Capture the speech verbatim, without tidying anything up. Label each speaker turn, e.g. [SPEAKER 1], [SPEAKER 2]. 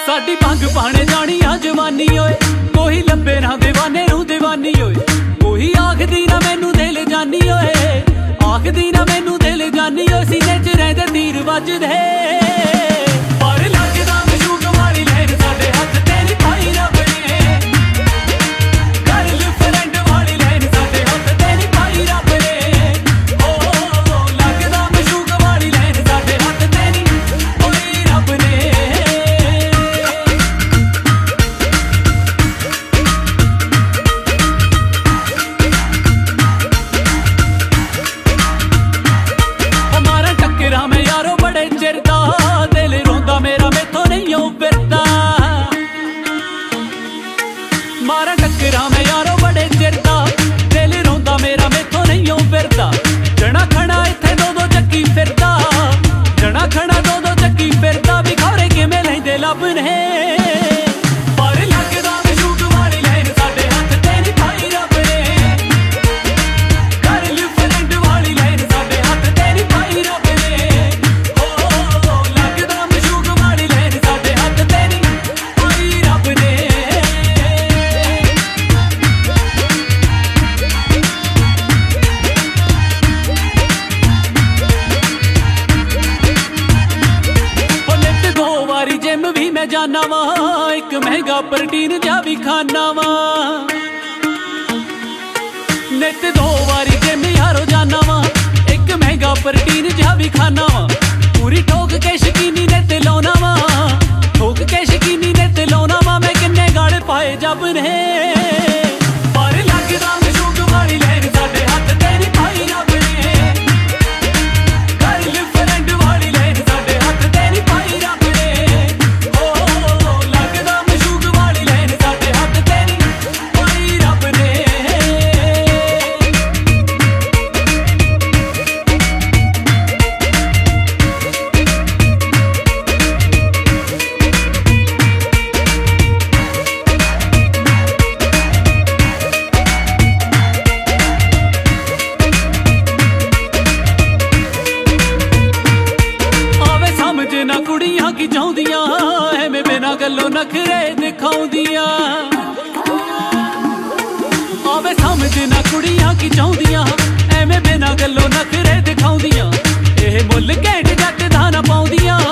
[SPEAKER 1] साडी भंग पाने जानी आ जवानी ओए, कोई लंबे ना दीवाने नू दीवानी ओए, कोई आखदी ना मैनू दिल जानी ओए, आखदी ना मैनू दिल जानी ओए, सीने च रहिंदे तीर वजदे पर लगदा मशूक वाली लहर साडे हत्थ तेरी पाई रब ने, गर्ल फ्रेंड वाली लहर साडे हत्थ तेरी पाई रब ने, ओ लगदा मशूक वाली लहर साडे हत्थ तेरी पाई रब ने। मैं यारो बड़े चिर दा, दिल रोंदा मेरा मैथों नहीं ओ फिरदा, मारा टक्करा मैं यारो बड़े चिर दा, दिल रोंदा मेरा मैथों नहीं ओ फिरदा, जना खड़ा इत्थे दो दो चक्की फिरदा, जना खड़ा दो दो चक्की फिरदा, भी खौरे किवें लैंदे लब ने पर लगदा मशूक वाली लहर साडे हत्थ तेरी पाई रब ने, गर्ल फ्रेंड वाली लहर साडे हत्थ तेरी पाई रब ने, भी मैं जाना वा, एक महंगा प्रोटीन जा भी खाना वा, नित दो वारी जिम यारो जाना वा, एक महंगा प्रोटीन जा भी खाना वा, पूरी ठोक के शकीनी नित लाउना वा, ठोक के शकीनी नित लाउना वा, मैं किन्ने गाले पाए जब ने पर लगदा मशूक वाली लहर साडे हत्थ तेरी पाई रब ने, गर्ल फ्रेंड वाली लहर साडे हत्थ तेरी पाई रब ने, ना कुड़ियां की चाहुंदियां, एवें बिना गल्लों नखरे दिखाउंदियां, आवे समझ ना कुड़ियां की चाहुंदियां, एवें बिना गल्लों नखरे दिखाउंदियां, एह मुल घैंट जट दा ना पाउंदियां,